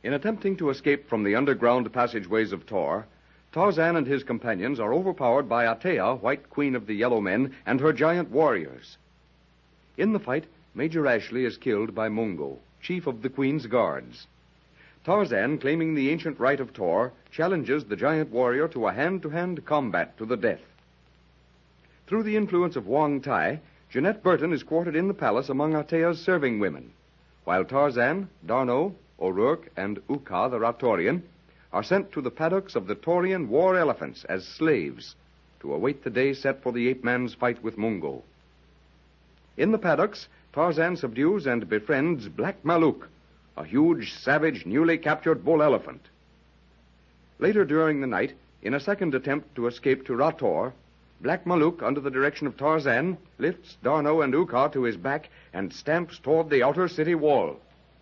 In attempting to escape from the underground passageways of Tor, Tarzan and his companions are overpowered by Atea, White Queen of the Yellow Men, and her giant warriors. In the fight, Major Ashley is killed by Mungo, chief of the Queen's guards. Tarzan, claiming the ancient right of Tor, challenges the giant warrior to a hand-to-hand combat to the death. Through the influence of Wong Tai, Jeanette Burton is quartered in the palace among Atea's serving women, while Tarzan, D'Arnot, O'Rourke, and Uka, the Ratorian, are sent to the paddocks of the Taurian war elephants as slaves to await the day set for the ape-man's fight with Mungo. In the paddocks, Tarzan subdues and befriends Black Maluk, a huge, savage, newly captured bull elephant. Later during the night, in a second attempt to escape to Rator, Black Maluk, under the direction of Tarzan, lifts D'Arnot and Uka to his back and stamps toward the outer city wall.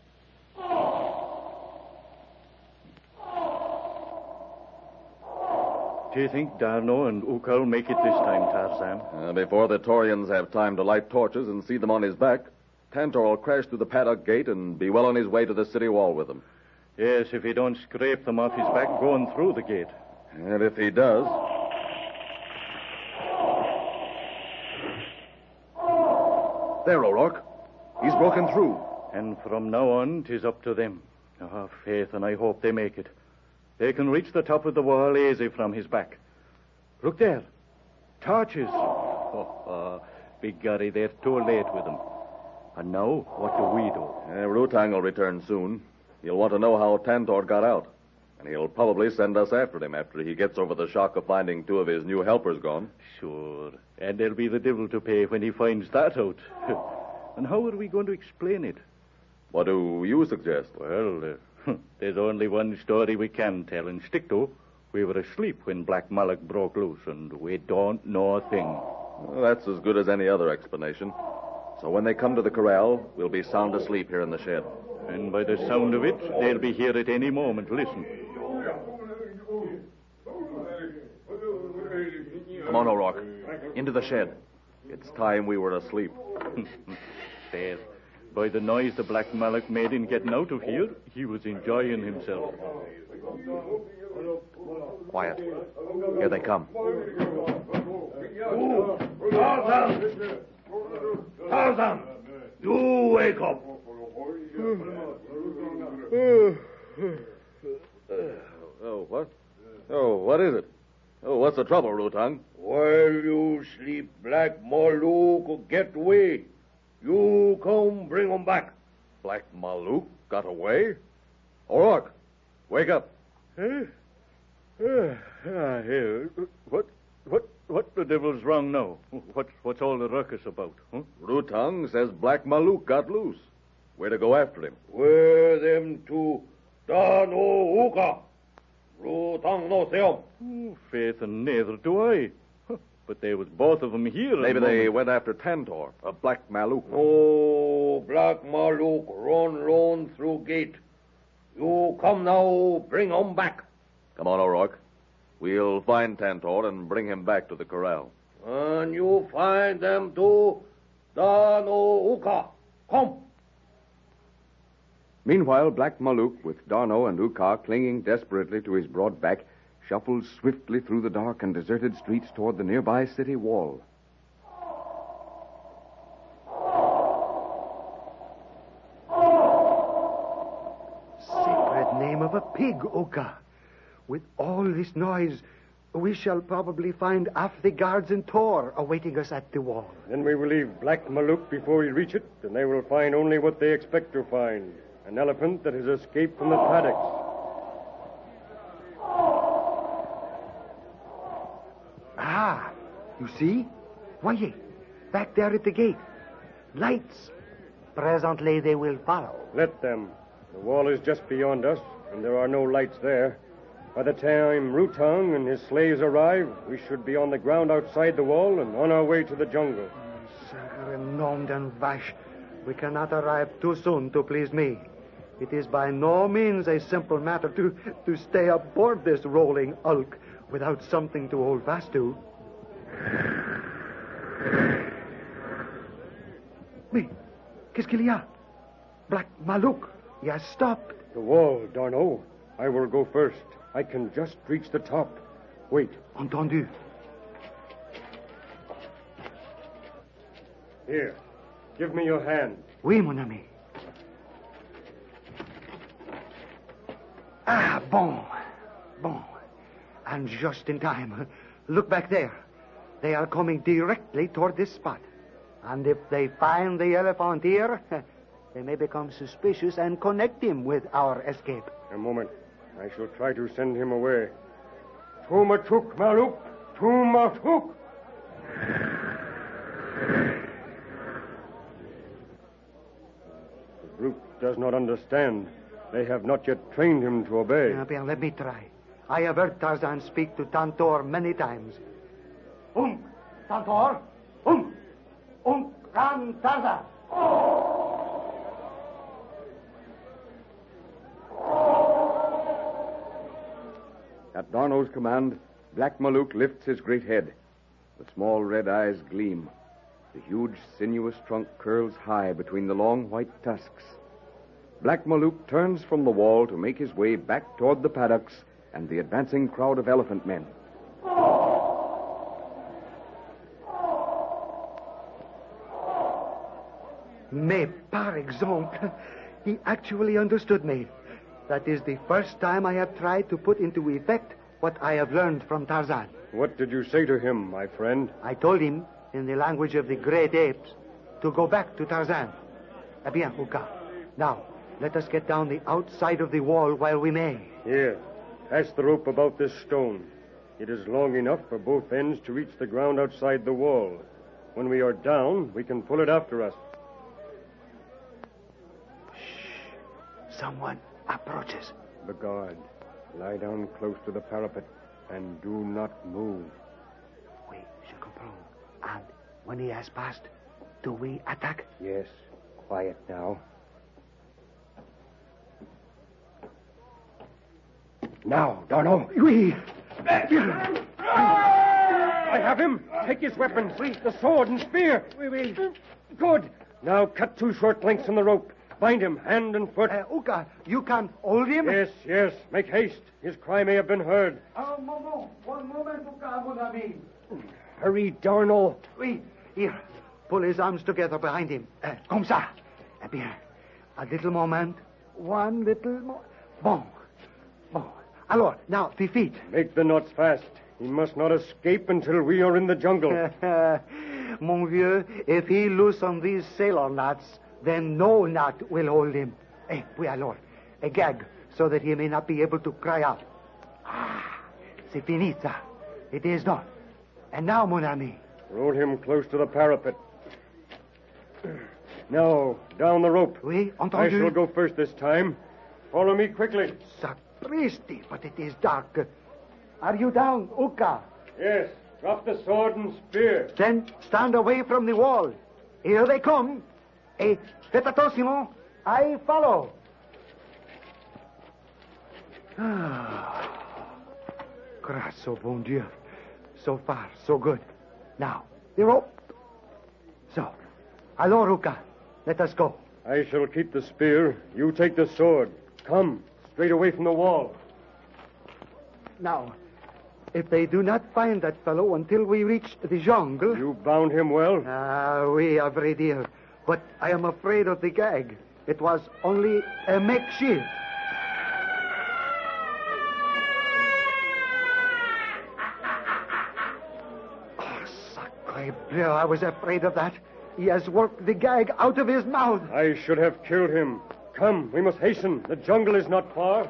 Do you think D'Arnot and Uka will make it this time, Tarzan? Before the Taurians have time to light torches and see them on his back, Tantor will crash through the paddock gate and be well on his way to the city wall with them. Yes, if he don't scrape them off his back going through the gate. And if he does... There, O'Rourke. He's broken through. And from now on, 'tis up to them. Oh, faith, and I hope they make it. They can reach the top of the wall easy from his back. Look there. Torches. Big they're too late with them. And now, what do we do? Rutang will return soon. He'll want to know how Tantor got out. And he'll probably send us after him after he gets over the shock of finding two of his new helpers gone. Sure. And there'll be the devil to pay when he finds that out. And how are we going to explain it? What do you suggest? Well, there's only one story we can tell and stick to. We were asleep when Black Malak broke loose, and we don't know a thing. Well, that's as good as any other explanation. So when they come to the corral, we'll be sound asleep here in the shed. And by the sound of it, they'll be here at any moment. Listen. Come on, O'Rourke. Into the shed. It's time we were asleep. There. By the noise the Black Malak made in getting out of here, he was enjoying himself. Quiet. Here they come. Tarzan! Tarzan! You wake up! Oh, what? Oh, what is it? Oh, what's the trouble, Rutang? While you sleep, Black Maluk get away. You come bring him back. Black Maluk got away? O'Rourke, wake up. What the devil's wrong now? What's all the ruckus about? Huh? Rutang says Black Maluk got loose. We're to go after him. Where them two? D'Arnot, Uka. Rutang no see 'em. Faith, and neither do I. But there was both of them here. Maybe they went after Tantor, a Black Maluk. Oh, Black Maluk run through gate. You come now, bring him back. Come on, O'Rourke. We'll find Tantor and bring him back to the corral. And you find them too, D'Arnot, Uka. Come. Meanwhile, Black Maluk, with D'Arnot and Uka clinging desperately to his broad back, shuffles swiftly through the dark and deserted streets toward the nearby city wall. Sacred name of a pig, Uka. With all this noise, we shall probably find half the guards in Tor awaiting us at the wall. Then we will leave Black Maluk before we reach it, and they will find only what they expect to find. An elephant that has escaped from the paddocks. Ah, you see? Why, back there at the gate. Lights. Presently they will follow. Let them. The wall is just beyond us, and there are no lights there. By the time Rutang and his slaves arrive, we should be on the ground outside the wall and on our way to the jungle. Sacre nom d'un vache. We cannot arrive too soon to please me. It is by no means a simple matter to stay aboard this rolling hulk without something to hold fast to. Mais, qu'est-ce qu'il y a? Black Maluk, he has stopped. The wall, Darno. I will go first. I can just reach the top. Wait. Entendu. Here. Give me your hand. Oui, mon ami. Ah, bon. Bon. And just in time. Look back there. They are coming directly toward this spot. And if they find the elephant here, they may become suspicious and connect him with our escape. A moment. I shall try to send him away. Tumatuk, Maluk! Tumatuk! The brute does not understand. They have not yet trained him to obey. Bien, let me try. I have heard Tarzan speak to Tantor many times. Tantor! Ran, Tarzan! At Darno's command, Black Maluk lifts his great head. The small red eyes gleam. The huge, sinuous trunk curls high between the long white tusks. Black Maluk turns from the wall to make his way back toward the paddocks and the advancing crowd of elephant men. Mais par exemple, he actually understood me. That is the first time I have tried to put into effect what I have learned from Tarzan. What did you say to him, my friend? I told him, in the language of the great apes, to go back to Tarzan. Eh bien, Uka. Now, let us get down the outside of the wall while we may. Here. Pass the rope about this stone. It is long enough for both ends to reach the ground outside the wall. When we are down, we can pull it after us. Shh. Someone approaches. The guard. Lie down close to the parapet and do not move. Oui, je comprends. And when he has passed, do we attack? Yes. Quiet now. Now, Darno. Oui. I have him. Take his weapons. The sword and spear. Oui. Good. Now cut 2 short lengths in the rope. Bind him hand and foot. Uka, you can hold him? Yes. Make haste. His cry may have been heard. Un moment. One moment, Uka, mon ami. Hurry, Darno. Oui. Here. Pull his arms together behind him. Comme ça. Eh bien. A little moment. One little more. Bon. Alors, now, the feet. Make the knots fast. He must not escape until we are in the jungle. Mon vieux, if he loosen these sailor knots, then no knot will hold him. Oui, alors, a gag, so that he may not be able to cry out. Ah, c'est fini, ça. It is done. And now, mon ami. Roll him close to the parapet. Now, down the rope. Oui, entendu. I shall go first this time. Follow me quickly. Sapristi, but it is dark. Are you down, Uka? Yes. Drop the sword and spear. Then stand away from the wall. Here they come. Faites attention. I follow. Grâce au bon Dieu. So far, so good. Now, the rope. So, alors, Uka, let us go. I shall keep the spear. You take the sword. Come, straight away from the wall. Now, if they do not find that fellow until we reach the jungle... You bound him well? Oui, à vrai dire. But I am afraid of the gag. It was only a makeshift. Oh, sacre bleu, I was afraid of that. He has worked the gag out of his mouth. I should have killed him. Come, we must hasten. The jungle is not far.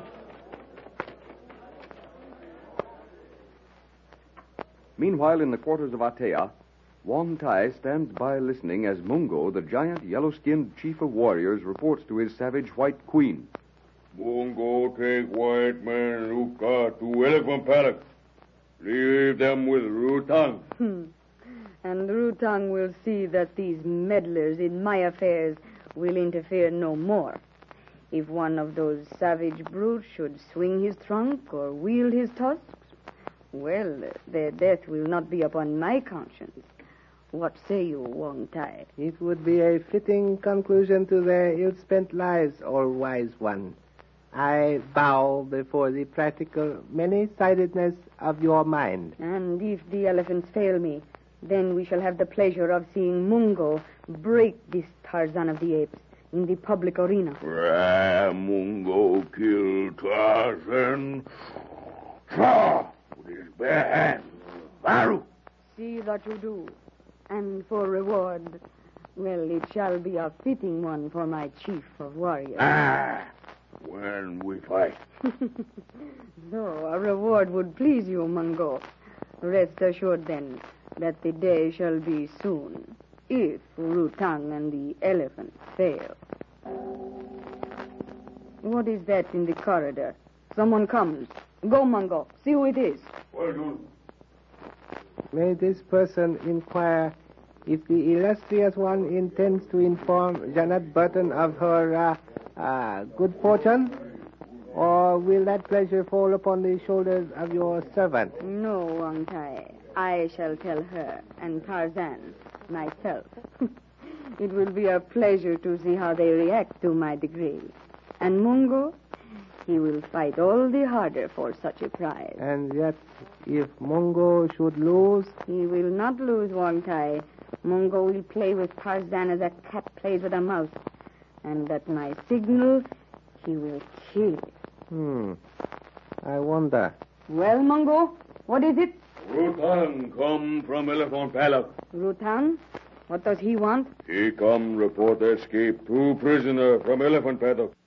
Meanwhile, in the quarters of Atea, Wong Tai stands by listening as Mungo, the giant yellow-skinned chief of warriors, reports to his savage white queen. Mungo take white man Uka to elephant paddock. Leave them with Rutang. And Rutang will see that these meddlers in my affairs will interfere no more. If one of those savage brutes should swing his trunk or wield his tusks, well, their death will not be upon my conscience. What say you, Wong Tai? It would be a fitting conclusion to their ill-spent lives, all wise one. I bow before the practical many-sidedness of your mind. And if the elephants fail me, then we shall have the pleasure of seeing Mungo break this Tarzan of the Apes in the public arena. Mungo killed Tarzan. Tra! With his bare hands. Baru! See that you do. And for reward, well, it shall be a fitting one for my chief of warriors. When we fight. So, a reward would please you, Mungo. Rest assured, then, that the day shall be soon, if Rutang and the elephant fail. What is that in the corridor? Someone comes. Go, Mungo. See who it is. Well done. May this person inquire if the illustrious one intends to inform Janet Burton of her good fortune, or will that pleasure fall upon the shoulders of your servant? No, Wang Tai. I shall tell her, and Tarzan, myself. It will be a pleasure to see how they react to my degree. And Mungo, he will fight all the harder for such a prize. And yet, if Mungo should lose? He will not lose, Wang Tai. Mungo will play with Tarzan as a cat plays with a mouse. And at my signal, he will kill it. I wonder. Well, Mungo, what is it? Rutang come from Elephant Palace. Rutang? What does he want? He come report escape 2 prisoner from Elephant Paddock.